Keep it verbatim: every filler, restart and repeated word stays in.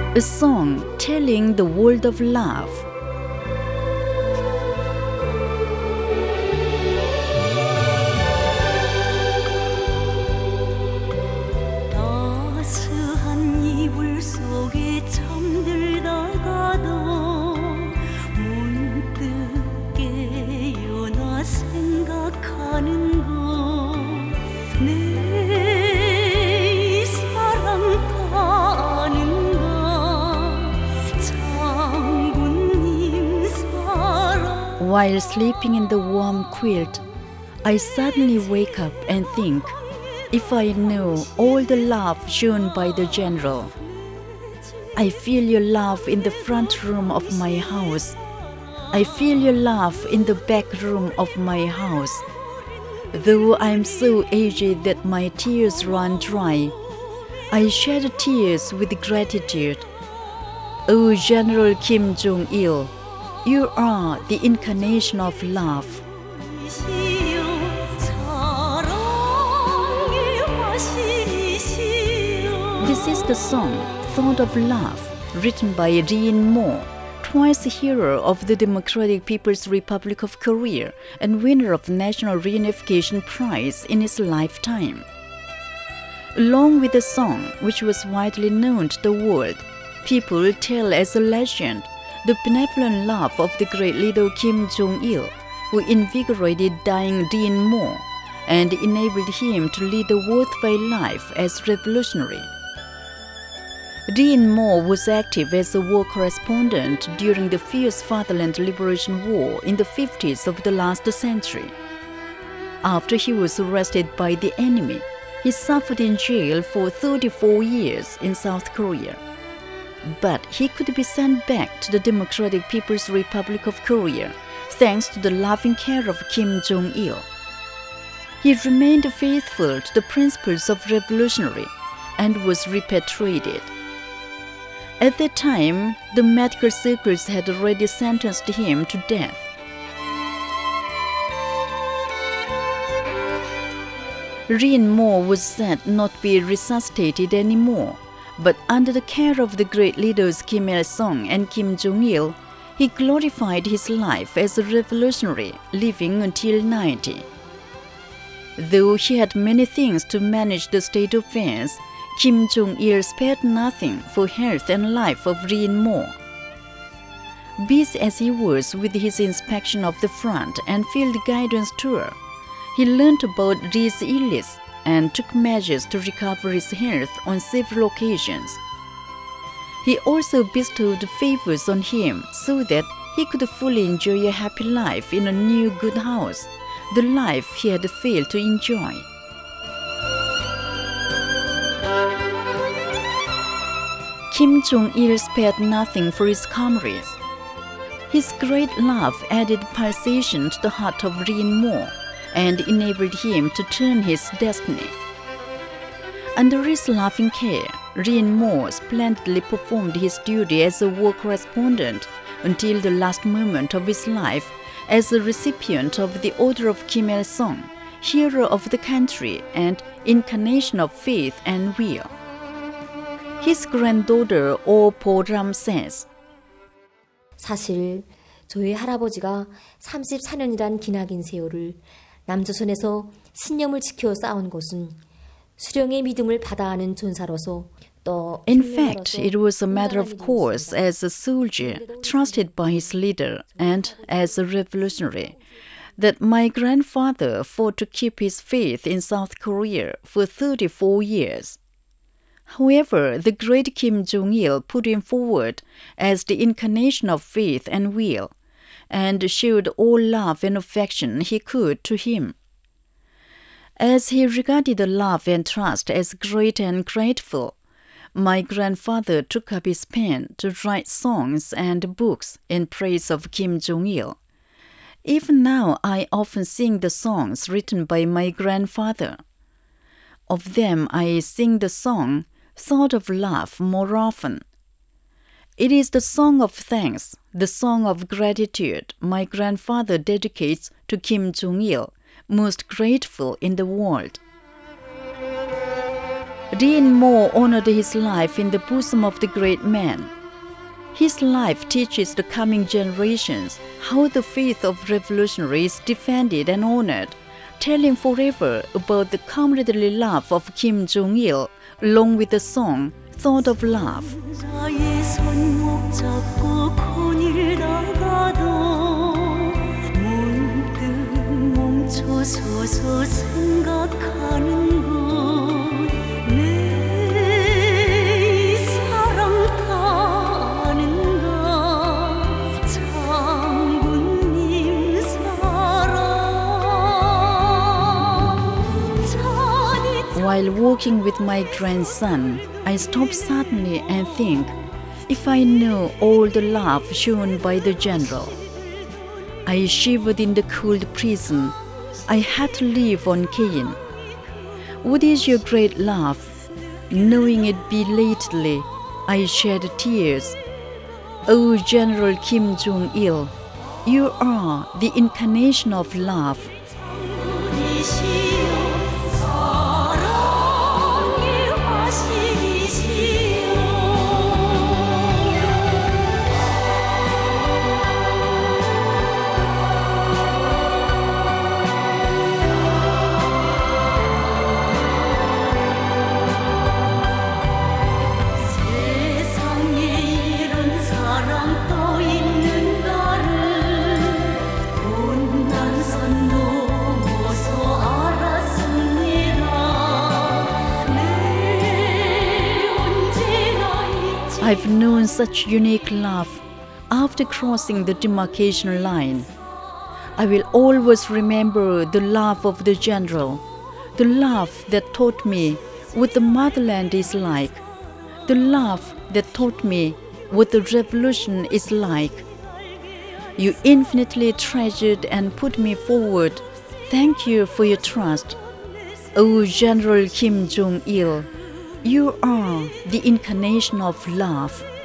a song telling the world of love. 따스한 이불 속에 잠들다가도 문득 깨어나 생각하는 것 내 사랑 타는가 장군님 사랑. While sleeping in the warm quilt, I suddenly wake up and think, if I knew all the love shown by the general. I feel your love in the front room of my house. I feel your love in the back room of my house. Though I am so aged that my tears run dry, I shed tears with gratitude. O General Kim Jong-il, you are the incarnation of love. This is the song Thought of Love, written by Ri In-mo, twice hero of the Democratic People's Republic of Korea and winner of the National Reunification Prize in his lifetime. Along with the song, which was widely known to the world, people tell as a legend the benevolent love of the great leader Kim Jong-il, who invigorated dying Ri In-mo and enabled him to lead a worthwhile life as revolutionary. Ri In-mo was active as a war correspondent during the fierce Fatherland Liberation War in the fifties of the last century. After he was arrested by the enemy, he suffered in jail for thirty-four years in South Korea. But he could be sent back to the Democratic People's Republic of Korea thanks to the loving care of Kim Jong-il. He remained faithful to the principles of revolutionary and was repatriated. At that time, the medical circles had already sentenced him to death. Ri In-mo was said not to be resuscitated anymore, but under the care of the great leaders Kim Il-sung and Kim Jong-il, he glorified his life as a revolutionary, living until ninety. Though he had many things to manage the state affairs, Kim Jong-il spared nothing for health and life of Ri In-mo. Busy as he was with his inspection of the front and field guidance tour, he learned about Ri's illness and took measures to recover his health on several occasions. He also bestowed favors on him so that he could fully enjoy a happy life in a new good house, the life he had failed to enjoy. Kim Jong-il spared nothing for his comrades. His great love added pulsation to the heart of Ri In-mo and enabled him to turn his destiny. Under his loving care, Ri In-mo splendidly performed his duty as a war correspondent until the last moment of his life as a recipient of the Order of Kim Il-sung, hero of the country and incarnation of faith and will. His granddaughter Oh Po-ram says, 사실 저희 할아버지가 삼십사 년이란 기나긴 세월을 남조선에서 신념을 지켜 싸운 것은 수령의 믿음을 받아 하는 전사로서 또 in fact, it was a matter of course as a soldier trusted by his leader and as a revolutionary that my grandfather fought to keep his faith in South Korea for thirty-four years. However, the great Kim Jong-il put him forward as the incarnation of faith and will, and showed all love and affection he could to him. As he regarded the love and trust as great and grateful, my grandfather took up his pen to write songs and books in praise of Kim Jong-il. Even now, I often sing the songs written by my grandfather. Of them, I sing the song Thought of Love more often. It is the song of thanks, the song of gratitude my grandfather dedicates to Kim Jong-il, most grateful in the world. Dean Moore honored his life in the bosom of the great man. His life teaches the coming generations how the faith of revolutionaries is defended and honored, telling forever about the comradely love of Kim Jong-il, along with the song Thought of Love. 자의 손목 잡고 거닐다가도 문득 멈춰서서 생각하는 것 내 사랑 타는가 장군님 사랑 자리 While walking with my grandson, I stop suddenly and think, if I knew all the love shown by the general. I shivered in the cold prison. I had to live on Cain. What is your great love? Knowing it belatedly, I shed tears. O General Kim Jong-il, you are the incarnation of love. 이시여 사랑의 화신이시여 세상에 이런 사랑 또 있는가를 못난 선 넘어서 알았습니다 늘 언제나 잊지 I've known such unique love after crossing the demarcation line. I will always remember the love of the general, the love that taught me what the motherland is like, the love that taught me what the revolution is like. You infinitely treasured and put me forward. Thank you for your trust. O General Kim Jong-il, you are the incarnation of love.